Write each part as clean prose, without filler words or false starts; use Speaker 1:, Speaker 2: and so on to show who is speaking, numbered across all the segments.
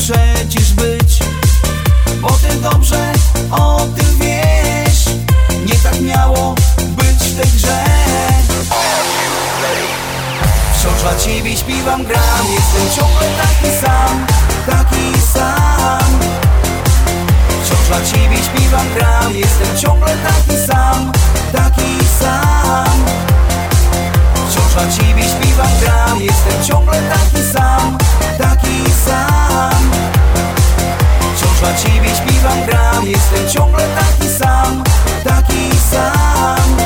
Speaker 1: przecież być, bo ty dobrze o tym wiesz. Nie tak miało być w tej grze. Wciąż dla ciebie śpiewam, gram, jestem ciągle taki sam, taki sam. Wciąż dla ciebie śpiewam, gram, jestem ciągle taki sam, taki sam. Wciąż dla ciebie śpiewam, gram, jestem ciągle taki sam, taki sam. Wciąż dla ciebie śpiewam, gram, jestem ciągle taki sam, taki sam.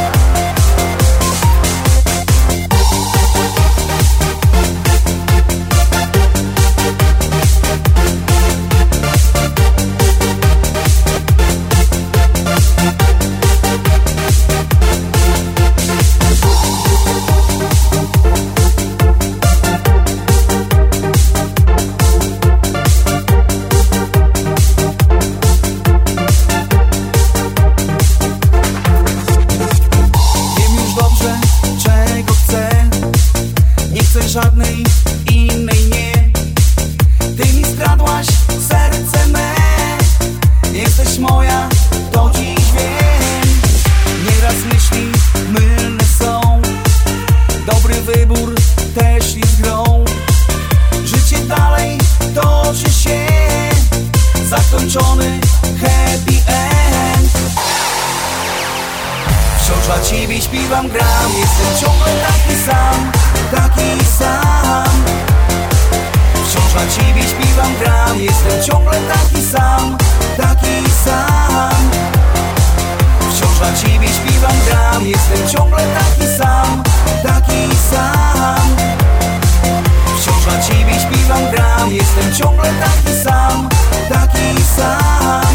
Speaker 1: Żadnej innej nie. Ty mi skradłaś serce me. Jesteś moja, to dziś wiem. Nieraz myśli mylne są. Dobry wybór też jest grą. Życie dalej toczy się. Zakończony happy end. Wciąż dla ciebie śpiewam, gram, jestem ciągle taki sam, taki sam. Wciąż dla ciebie śpiewam, gram, jestem ciągle taki sam, taki sam. Wciąż dla ciebie śpiewam, gram, jestem ciągle taki sam, taki sam. Wciąż dla ciebie śpiewam, gram, jestem ciągle taki sam, taki sam.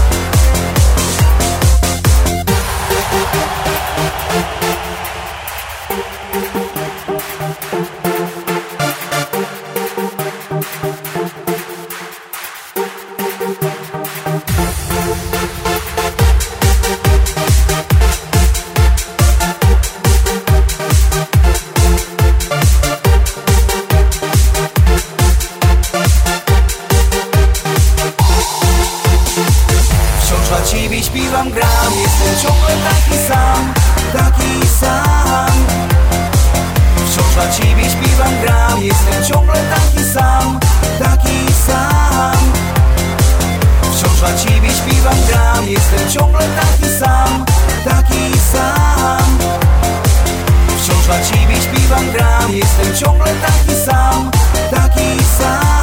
Speaker 1: Śpiewam, gram, jestem ciągle taki sam, taki sam. Wciąż dla ciebie śpiewam, gram, jestem ciągle taki sam, taki sam. Wciąż dla ciebie śpiewam, gram, jestem ciągle taki sam, taki sam. Wciąż dla ciebie śpiewam, gram, jestem ciągle taki sam, taki sam.